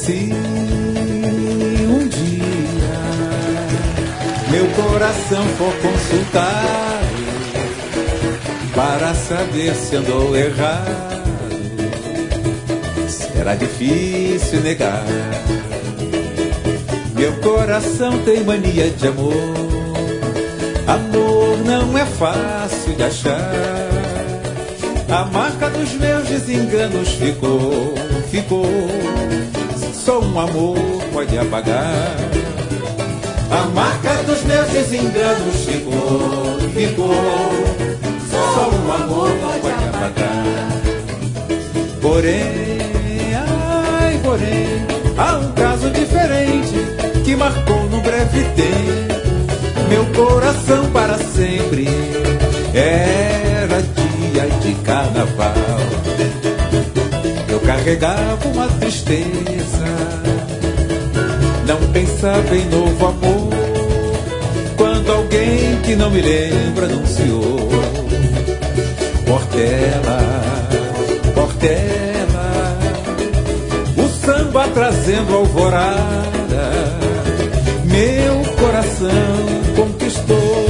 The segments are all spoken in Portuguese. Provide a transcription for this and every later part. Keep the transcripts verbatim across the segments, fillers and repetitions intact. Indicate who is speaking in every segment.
Speaker 1: Se um dia meu coração for consultado para saber se andou errado, será difícil negar. Meu coração tem mania de amor. Amor não é fácil de achar. A marca dos meus desenganos ficou, ficou. Só um amor pode apagar. A marca dos meus desenganos ficou, ficou. Só um amor pode apagar. Porém, ai, porém, há um caso diferente que marcou num breve tempo meu coração para sempre. Era dia de carnaval. Eu carregava uma tristeza, não pensava em novo amor, quando alguém que não me lembra anunciou: Portela, Portela, o samba trazendo alvorada, meu coração conquistou.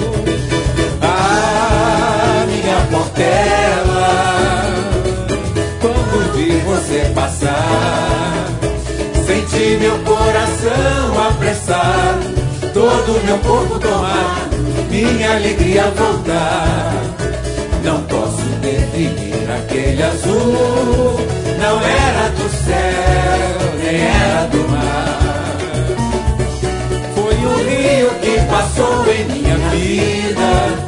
Speaker 1: Ah, minha Portela, quando vi você passar, senti meu coração apressar, todo meu corpo tomar, minha alegria voltar. Não posso definir aquele azul, não era do céu, nem era do mar. Foi o rio que passou em minha vida,